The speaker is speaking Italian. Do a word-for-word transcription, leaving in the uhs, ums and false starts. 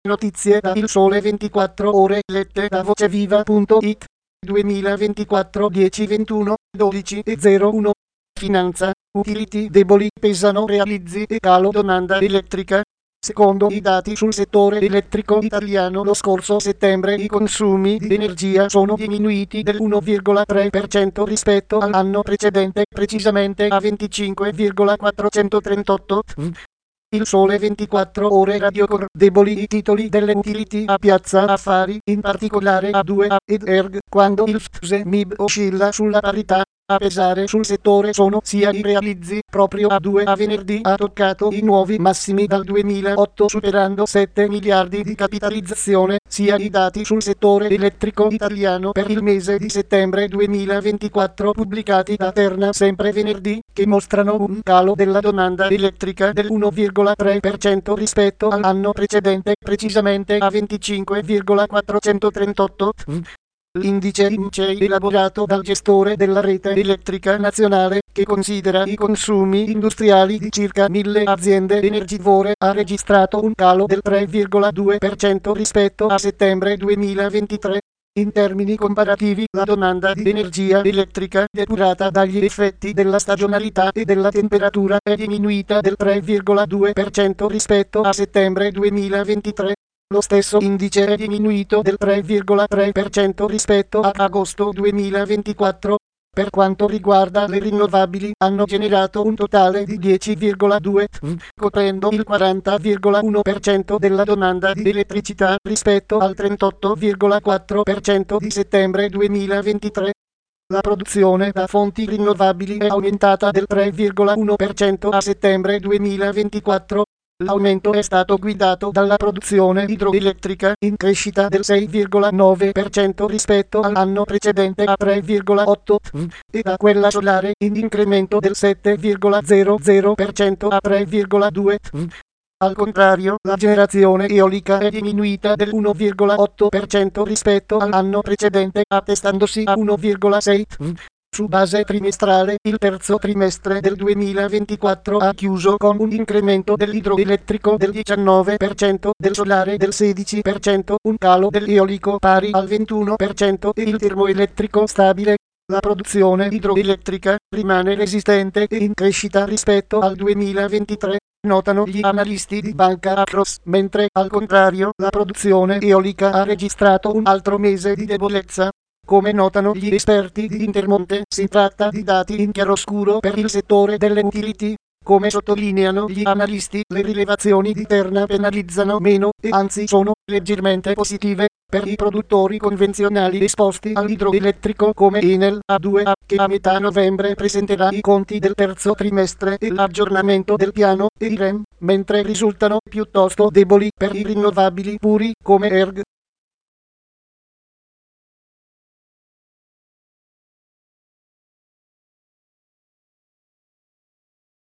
Notizie da Il Sole ventiquattro Ore lette da voceviva punto it. duemilaventiquattro dieci ventuno dodici e zero uno. Finanza, utility deboli pesano realizzi e calo domanda elettrica. Secondo i dati sul settore elettrico italiano lo scorso settembre i consumi di energia sono diminuiti dell'uno virgola tre per cento rispetto all'anno precedente, precisamente a venticinque virgola quattrocentotrentotto. Il Sole ventiquattro Ore Radiocor deboli i titoli delle utility a Piazza Affari, in particolare A due A ed Erg, quando il F T S E M I B oscilla sulla parità. A pesare sul settore sono sia i realizzi, proprio A due A venerdì ha toccato i nuovi massimi dal duemilaotto superando sette miliardi di capitalizzazione, sia i dati sul settore elettrico italiano per il mese di settembre duemilaventiquattro pubblicati da Terna sempre venerdì, che mostrano un calo della domanda elettrica dell'uno virgola tre per cento rispetto all'anno precedente, precisamente a venticinque virgola quattrocentotrentotto. L'indice I N C E elaborato dal gestore della rete elettrica nazionale, che considera i consumi industriali di circa mille aziende energivore, ha registrato un calo del tre virgola due per cento rispetto a settembre duemilaventitré. In termini comparativi, la domanda di energia elettrica depurata dagli effetti della stagionalità e della temperatura è diminuita del tre virgola due per cento rispetto a settembre duemilaventitré. Lo stesso indice è diminuito del tre virgola tre per cento rispetto a agosto duemilaventiquattro. Per quanto riguarda le rinnovabili, hanno generato un totale di dieci virgola due T W, coprendo il quaranta virgola uno per cento della domanda di elettricità rispetto al trentotto virgola quattro per cento di settembre duemilaventitré. La produzione da fonti rinnovabili è aumentata del tre virgola uno per cento a settembre duemilaventiquattro. L'aumento è stato guidato dalla produzione idroelettrica, in crescita del sei virgola nove per cento rispetto all'anno precedente a tre virgola otto T W, e da quella solare, in incremento del sette virgola zero zero per cento a tre virgola due T W. Al contrario, la generazione eolica è diminuita dell'uno virgola otto per cento rispetto all'anno precedente, attestandosi a uno virgola sei T W. Su base trimestrale, il terzo trimestre del duemilaventiquattro ha chiuso con un incremento dell'idroelettrico del diciannove per cento, del solare del sedici per cento, un calo dell'eolico pari al ventuno per cento e il termoelettrico stabile. La produzione idroelettrica rimane resistente e in crescita rispetto al duemilaventitré, notano gli analisti di Banca Akros, mentre al contrario la produzione eolica ha registrato un altro mese di debolezza. Come notano gli esperti di Intermonte, si tratta di dati in chiaroscuro per il settore delle utility. Come sottolineano gli analisti, le rilevazioni di Terna penalizzano meno, e anzi sono leggermente positive, per i produttori convenzionali esposti all'idroelettrico come Enel, A due A, che a metà novembre presenterà i conti del terzo trimestre e l'aggiornamento del piano, e I R E M, mentre risultano piuttosto deboli per i rinnovabili puri come Erg,